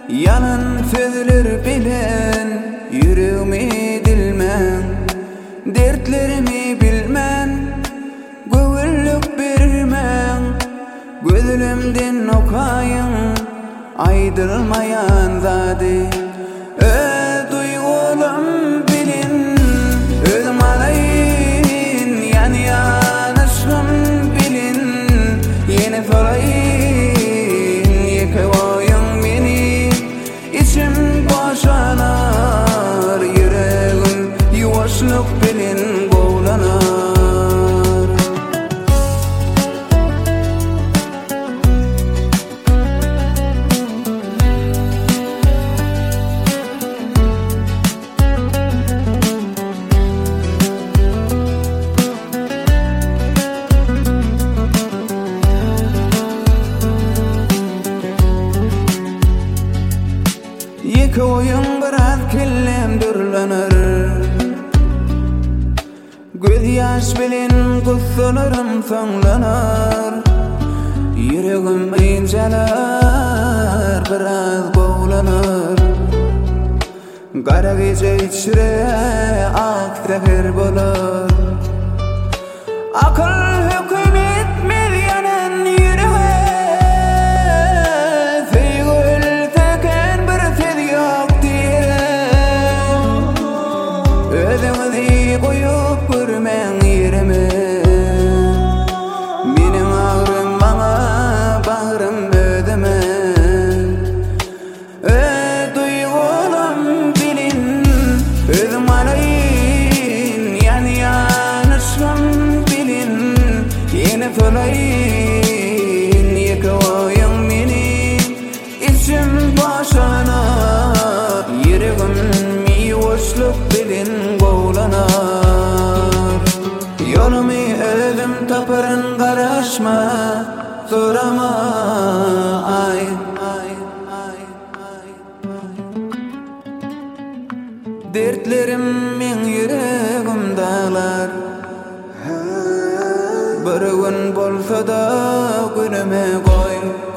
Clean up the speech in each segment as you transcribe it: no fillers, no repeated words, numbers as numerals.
Yanın fezilir bilen, yüreğimi dilmen, dertlerimi bilmen, göwüllük bermen, gözlerimden okayın, aydılmayan zady. Duygularım bilin, özüm alayın, yan yanışım bilin, yeni sorayın, yıkayın beni, içim boşanar, yüreğim yuvaşlık bilin gowlanar. Koyun biraz kellem dürlenir, göz yaş bilen gusulalarım soňlanar, yüreğim inceler biraz bowlanar. Gara gece içre ak zehir bolar, akıl hüküm etmez yanan yüreğe, feygül teken bir sez yok diye. Özüňizi goýup görmeň ýerime, meniň agrym baňa bahrym ödeme. Duygularım bilin, özüm alayın, yan yanışım bilin, yeni solayın, yıkayın beni, içim boşanar, yüreğim yuvaşlyk bilin gowlanar. Yolumy özüm taparyn, garaşma, sorama, ay. Dertlerim men yüreğim dağlar, bir gün bolsa da günüme koy.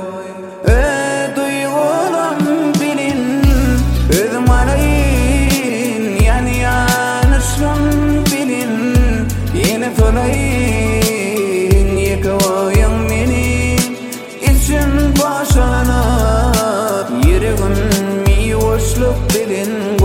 Duygularım bilin, özüm alayın, yan yanışım bilin, yeni solayın, yıkayın beni, içim boşanar, yüreğim yuvaşlyk bilin